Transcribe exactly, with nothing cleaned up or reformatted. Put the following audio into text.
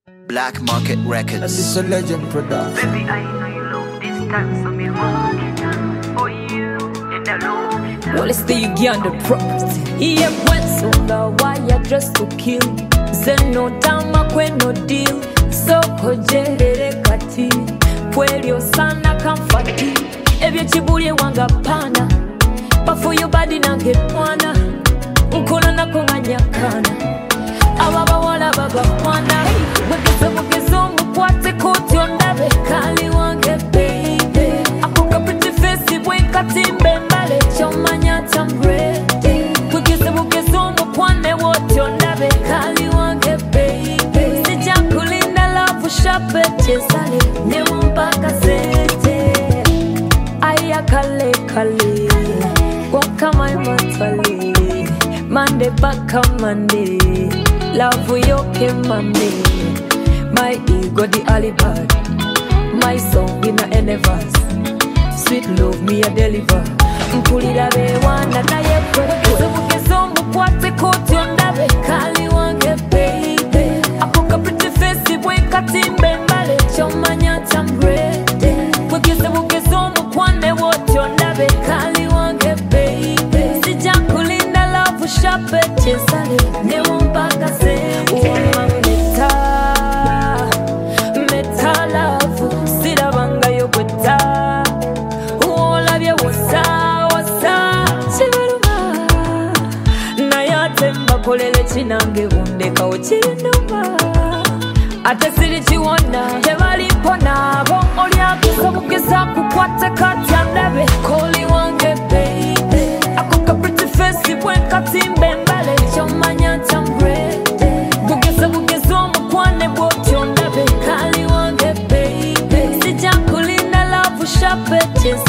Black Market Records. And this a legend production. Baby, I know you love this time, so me hold it down for you. And I love it down. Well, it's the Uganda property. Yeah, when so wire dress to kill. Say no dama kwen no deal. So kojerere kati. Pwelio sana kamfati. Ebye chibuli wanga pana. Pafu yo body nange mwana. Nkona nako nganyakana. Ababa wala baba mwana. Wekeze mugezo mukwate kuti ondabe. Kali wange baby. Akuka pretty face weka timbe mbale. Chomanya tamrede. Wekeze mugezo mukwane wote ondabe. Kali wange baby. Sija kulinda love shape chesale. Newa mpaka sete. Aya kale kale. Waka my matwale. Monday back on Monday. Love yoke mami. My ego the alibi. My song in a enevas. Sweet love me a deliver. Mpulira be wana na ye kwezo mugezo mukwate koti ondabe. Kali wange baby. Akuka pretty face weka timbe mbale. Chomanya tamrede. Wekeze mugezo mukwane wote ondabe. Kali wange baby. Sija kulinda love shape chesale. Newa mpaka sete. Uwa meta. Meta love. Sida banga yokweta. Uola bya wasa wasa. Chibaruma. Nayatemba kolele chinange undeka uchinuma. Ate siri chiwona. Tebali mpona. Bo oliakisa bukisa kukwate kati andabe. Koli wange baby. Akuka pretty face weka timbe mbale. Chomanya tamrede. Bugesa bugezo mukwane bote ondabe. Kali wange baby. Sija kulinda love shape chesa.